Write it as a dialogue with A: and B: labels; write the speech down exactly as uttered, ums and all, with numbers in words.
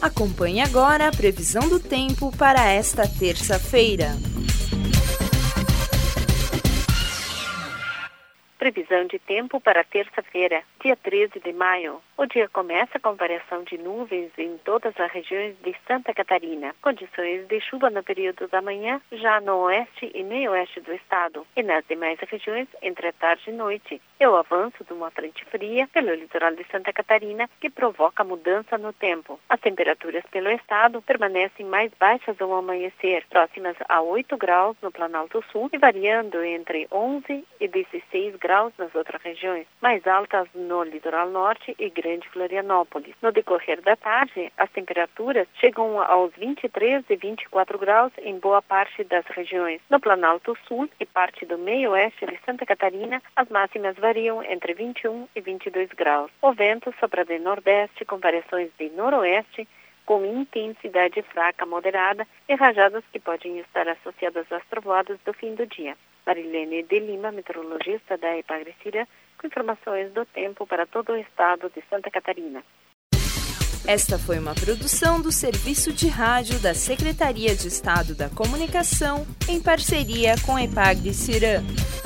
A: Acompanhe agora a previsão do tempo para esta terça-feira.
B: Previsão de tempo para terça-feira, dia treze de maio. O dia começa com variação de nuvens em todas as regiões de Santa Catarina. Condições de chuva no período da manhã, já no oeste e meio oeste do estado. E nas demais regiões, entre a tarde e noite. E o avanço de uma frente fria pelo litoral de Santa Catarina, que provoca mudança no tempo. As temperaturas pelo estado permanecem mais baixas ao amanhecer, próximas a oito graus no Planalto Sul e variando entre onze e dezesseis graus nas outras regiões, mais altas no litoral norte e Grande Florianópolis. No decorrer da tarde, as temperaturas chegam aos vinte e três e vinte e quatro graus em boa parte das regiões. No Planalto Sul e parte do meio-oeste de Santa Catarina, as máximas variam entre vinte e um e vinte e dois graus. O vento sopra de nordeste com variações de noroeste, com intensidade fraca moderada e rajadas que podem estar associadas às trovoadas do fim do dia. Marilene de Lima, meteorologista da Epagre-Cirã, com informações do tempo para todo o estado de Santa Catarina.
A: Esta foi uma produção do Serviço de Rádio da Secretaria de Estado da Comunicação, em parceria com a Epagre-Cirã.